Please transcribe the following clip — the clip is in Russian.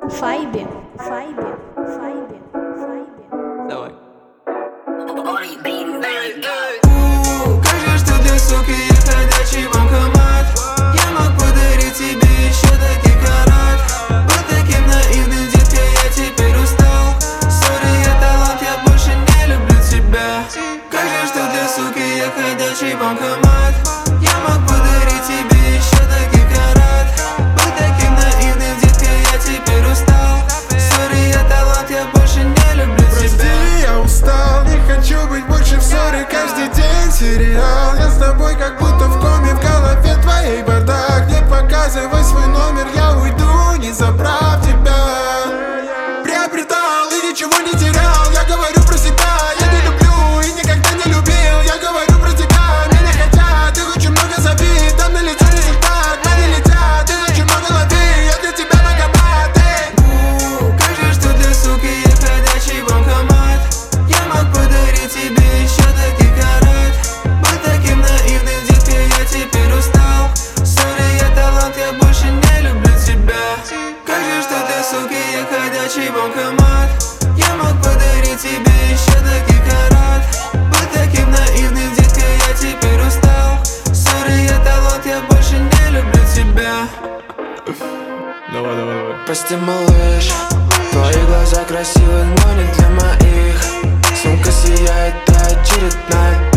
Файбе. Давай. Как же, что для суки я ходячий банкомат. Я мог подарить тебе еще таких карат. Был таким наивным, детка, я теперь устал. Сори, я талант, я больше не люблю тебя. Как же, что для суки я ходячий банкомат. Я мог подарить тебе еще таких карат. Был таким наивным, детка, я теперь устал. Сори, я талант, я больше не люблю тебя. Прости, я устал, не хочу быть больше в ссоре. Каждый день сериал, я с тобой как будто в коме. В голове твоей бардак, не показывай свой номер. Я уйду, не забрав тебя. Приобретал и ничего не терял. Я говорю про себя, я не люблю и никогда не любил. Я говорю про тебя, меня не хотят. Ты очень много забит, там на лице результат. Мои летят, ты очень много лови. Я для тебя многобат. Как же, что для суки я ходячий банкомат. Я мог подарить тебе еще таких карат. Был таким наивным, детка, я теперь устал. Сори, я талант, я больше не люблю тебя. Как же, что для суки я ходячий банкомат. Я мог подарить тебе еще таких карат. Был таким наивным, детка, я теперь устал. Сори, я талант, я больше не люблю тебя. Давай. Прости, малыш, твои глаза красивы, но не для моих. Сумка сияет, очередная